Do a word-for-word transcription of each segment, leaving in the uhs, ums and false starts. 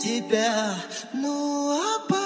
тебя. Ну а пока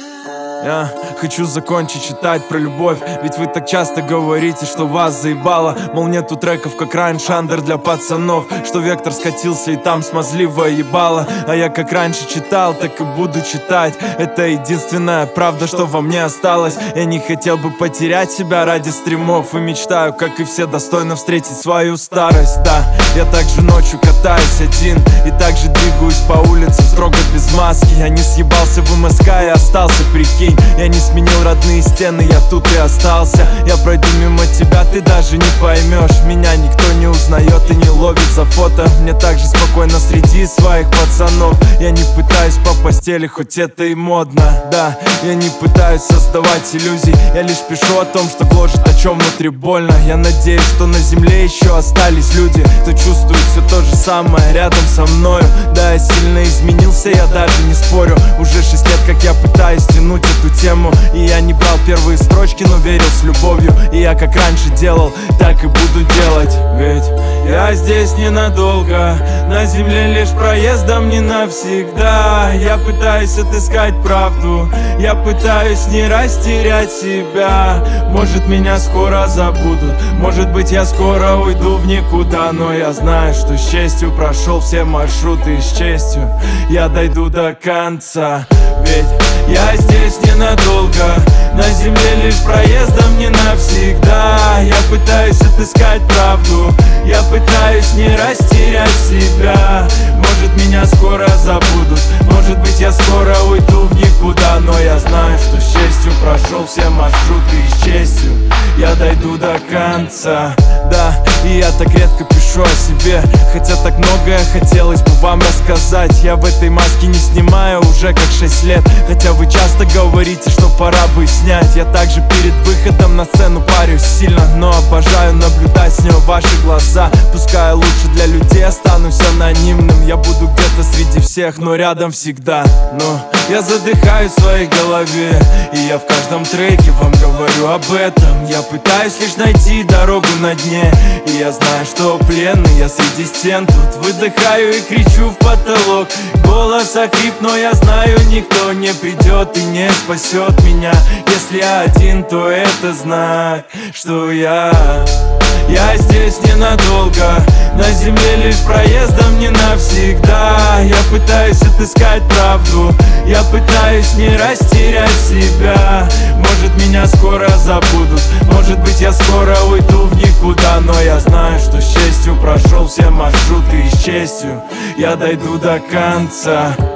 Я хочу закончить читать про любовь, ведь вы так часто говорите, что вас заебало. Мол, нету треков, как раньше, андер для пацанов, что вектор скатился и там смазливое ебало. А я как раньше читал, так и буду читать. Это единственная правда, что во мне осталось. Я не хотел бы потерять себя ради стримов, и мечтаю, как и все, достойно встретить свою старость. Да, я также ночью катаюсь один, и также двигаюсь по улице строго без маски. Я не съебался в МСК и остался, прикинь. Я не сменил родные стены, я тут и остался. Я пройду мимо тебя, ты даже не поймешь. Меня никто не узнает и не ловит за фото. Мне так же спокойно среди своих пацанов. Я не пытаюсь по постели, хоть это и модно. Да, я не пытаюсь создавать иллюзий, я лишь пишу о том, что гложет, о чем внутри больно. Я надеюсь, что на земле еще остались люди, кто чувствует все то же самое рядом со мною. Да, я сильно изменился, я даже не спорю. Уже шесть лет, как я пытаюсь тянуть эту тему, и я не брал первые строчки, но верил с любовью. И я как раньше делал, так и буду делать. Ведь я здесь ненадолго, на земле лишь проездом, не навсегда. Я пытаюсь отыскать правду, я пытаюсь не растерять себя. Может, меня скоро забудут, может быть, я скоро уйду в никуда. Но я знаю, что с честью прошел все маршруты, и с честью я дойду до конца. Ведь я здесь ненадолго, на земле лишь проездом, не навсегда. Я пытаюсь отыскать правду, я пытаюсь не растерять себя. Может, меня скоро забудут, может быть, я скоро уйду в никуда. Но я знаю, что с честью прошел все маршруты, и с честью я дойду до конца. Да, и я так редко пишу о себе, хотя так многое хотелось бы вам рассказать. Я в этой маске не снимаю уже как шесть лет, хотя вы часто говорите, что пора бы снять. Я также перед выходом на сцену парюсь сильно, но обожаю наблюдать с нее ваши глаза. Пускай лучше для людей останусь анонимным, я буду где-то среди всех, но рядом всегда. Но я задыхаюсь в своей голове, и я в каждом треке вам говорю об этом. Я пытаюсь лишь найти дорогу на дне, и я знаю, что пленный я среди стен. Тут выдыхаю и кричу в потолок, голос охрип, но я знаю, никто не придет и не спасет меня. Если я один, то это знак, что я Я здесь ненадолго, на земле лишь проездом, не навсегда. Я пытаюсь отыскать правду, я пытаюсь не растерять себя. Может, меня скоро забудут, может быть, я скоро уйду в никуда. Но я знаю, что с честью прошел все маршруты, и с честью я дойду до конца.